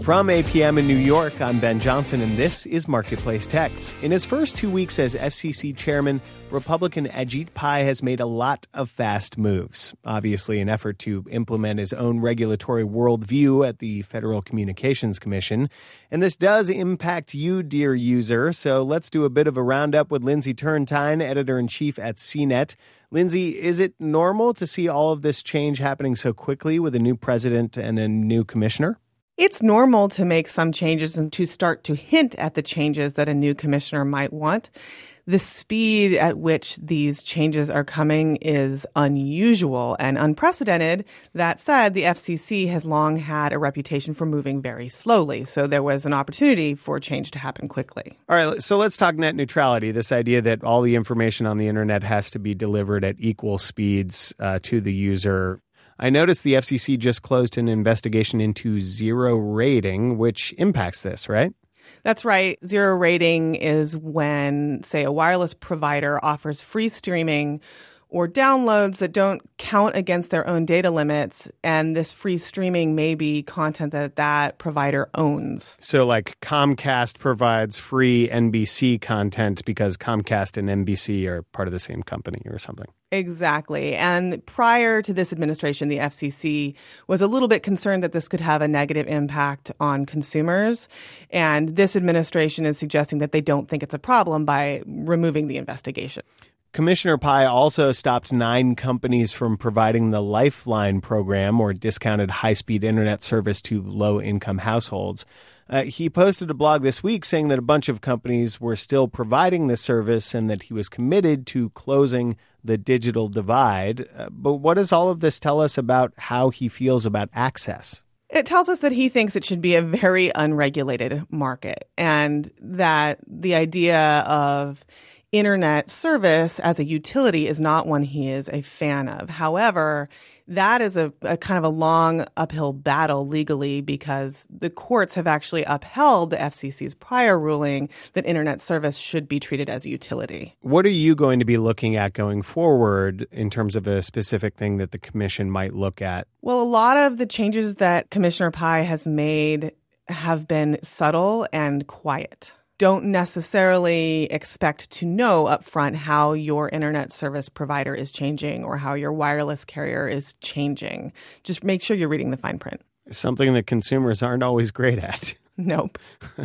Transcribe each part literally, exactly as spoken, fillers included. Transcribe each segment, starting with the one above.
From A P M in New York, I'm Ben Johnson, and this is Marketplace Tech. In his first two weeks as F C C chairman, Republican Ajit Pai has made a lot of fast moves. Obviously, an effort to implement his own regulatory worldview at the Federal Communications Commission. And this does impact you, dear user, so let's do a bit of a roundup with Lindsay Turrentine, editor-in-chief at C net. Lindsay, is it normal to see all of this change happening so quickly with a new president and a new commissioner? It's normal to make some changes and to start to hint at the changes that a new commissioner might want. The speed at which these changes are coming is unusual and unprecedented. That said, the F C C has long had a reputation for moving very slowly, so there was an opportunity for change to happen quickly. All right, so let's talk net neutrality, this idea that all the information on the internet has to be delivered at equal speeds uh, to the user. I noticed the F C C just closed an investigation into zero rating, which impacts this, right? That's right. Zero rating is when, say, a wireless provider offers free streaming or downloads that don't count against their own data limits, and this free streaming may be content that that provider owns. So like Comcast provides free N B C content because Comcast and N B C are part of the same company or something. Exactly. And prior to this administration, the F C C was a little bit concerned that this could have a negative impact on consumers. And this administration is suggesting that they don't think it's a problem by removing the investigation. Commissioner Pai also stopped nine companies from providing the Lifeline program, or discounted high-speed internet service to low-income households. Uh, he posted a blog this week saying that a bunch of companies were still providing this service and that he was committed to closing the digital divide. Uh, but what does all of this tell us about how he feels about access? It tells us that he thinks it should be a very unregulated market, and that the idea of internet service as a utility is not one he is a fan of. However, that is a, a kind of a long uphill battle legally, because the courts have actually upheld the F C C's prior ruling that internet service should be treated as a utility. What are you going to be looking at going forward in terms of a specific thing that the commission might look at? Well, a lot of the changes that Commissioner Pai has made have been subtle and quiet. Don't necessarily expect to know upfront how your internet service provider is changing or how your wireless carrier is changing. Just make sure you're reading the fine print. Something that consumers aren't always great at. Nope.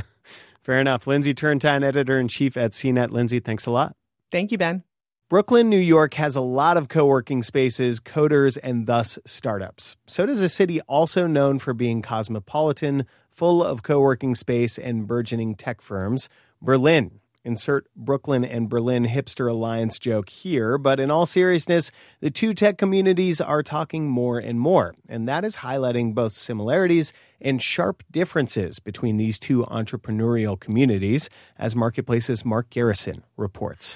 Fair enough. Lindsay Turrentine, editor-in-chief at C net. Lindsay, thanks a lot. Thank you, Ben. Brooklyn, New York has a lot of co-working spaces, coders, and thus startups. So does a city also known for being cosmopolitan, full of co-working space and burgeoning tech firms, Berlin. Insert Brooklyn and Berlin hipster alliance joke here, but in all seriousness, the two tech communities are talking more and more, and that is highlighting both similarities and sharp differences between these two entrepreneurial communities, as Marketplace's Mark Garrison reports.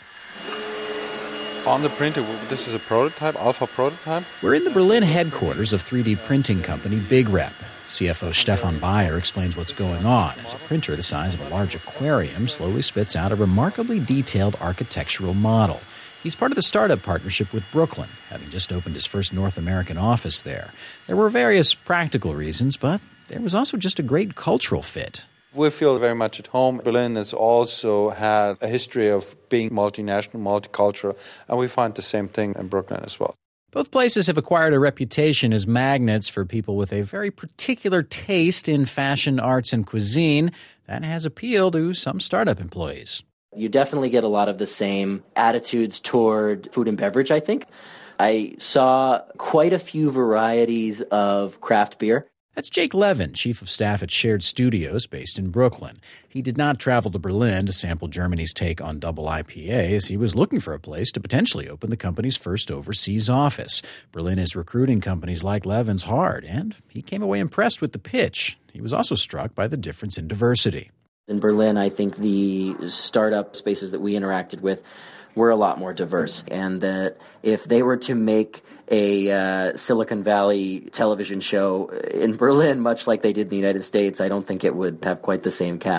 On the printer, this is a prototype, alpha prototype. We're in the Berlin headquarters of three D printing company Big Rep. C F O Stefan Bayer explains what's going on as a printer the size of a large aquarium slowly spits out a remarkably detailed architectural model. He's part of the startup partnership with Brooklyn, having just opened his first North American office there. There were various practical reasons, but there was also just a great cultural fit. We feel very much at home. Berlin has also had a history of being multinational, multicultural, and we find the same thing in Brooklyn as well. Both places have acquired a reputation as magnets for people with a very particular taste in fashion, arts, and cuisine that has appeal to some startup employees. You definitely get a lot of the same attitudes toward food and beverage, I think. I saw quite a few varieties of craft beer. That's Jake Levin, chief of staff at Shared Studios, based in Brooklyn. He did not travel to Berlin to sample Germany's take on double I P A, as he was looking for a place to potentially open the company's first overseas office. Berlin is recruiting companies like Levin's hard, and he came away impressed with the pitch. He was also struck by the difference in diversity. In Berlin, I think the startup spaces that we interacted with were a lot more diverse, and that if they were to make a uh, Silicon Valley television show in Berlin, much like they did in the United States, I don't think it would have quite the same cast.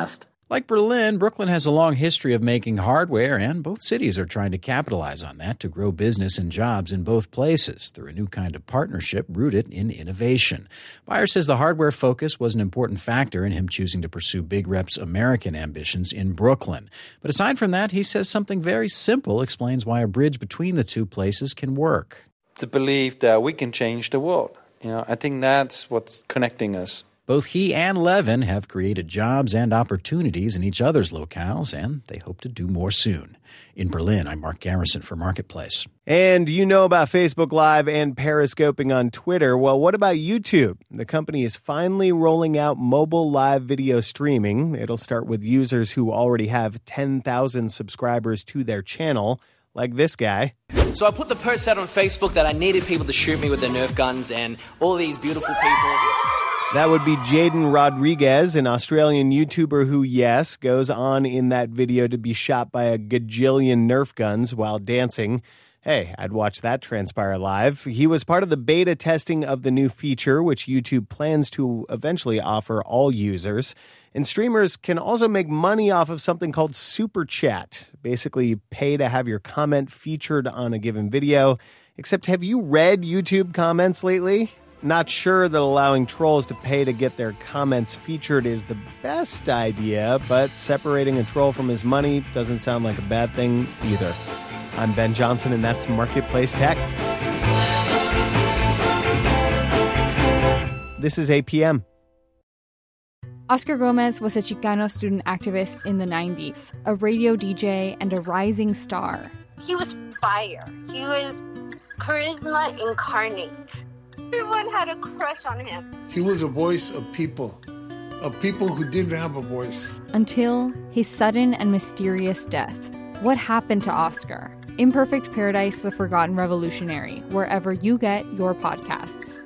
Like Berlin, Brooklyn has a long history of making hardware, and both cities are trying to capitalize on that to grow business and jobs in both places through a new kind of partnership rooted in innovation. Beyer says the hardware focus was an important factor in him choosing to pursue Big Rep's American ambitions in Brooklyn. But aside from that, he says something very simple explains why a bridge between the two places can work. The belief that we can change the world. You know, I think that's what's connecting us. Both he and Levin have created jobs and opportunities in each other's locales, and they hope to do more soon. In Berlin, I'm Mark Garrison for Marketplace. And you know about Facebook Live and periscoping on Twitter. Well, what about YouTube? The company is finally rolling out mobile live video streaming. It'll start with users who already have ten thousand subscribers to their channel, like this guy. So I put the post out on Facebook that I needed people to shoot me with their Nerf guns, and all these beautiful people. That would be Jaden Rodriguez, an Australian YouTuber who, yes, goes on in that video to be shot by a gajillion Nerf guns while dancing. Hey, I'd watch that transpire live. He was part of the beta testing of the new feature, which YouTube plans to eventually offer all users. And streamers can also make money off of something called Super Chat. Basically, pay to have your comment featured on a given video. Except, have you read YouTube comments lately? Not sure that allowing trolls to pay to get their comments featured is the best idea, but separating a troll from his money doesn't sound like a bad thing either. I'm Ben Johnson, and that's Marketplace Tech. This is A P M. Oscar Gomez was a Chicano student activist in the nineties, a radio D J and a rising star. He was fire. He was charisma incarnate. Everyone had a crush on him. He was a voice of people, of people who didn't have a voice. Until his sudden and mysterious death. What happened to Oscar? Imperfect Paradise, The Forgotten Revolutionary, wherever you get your podcasts.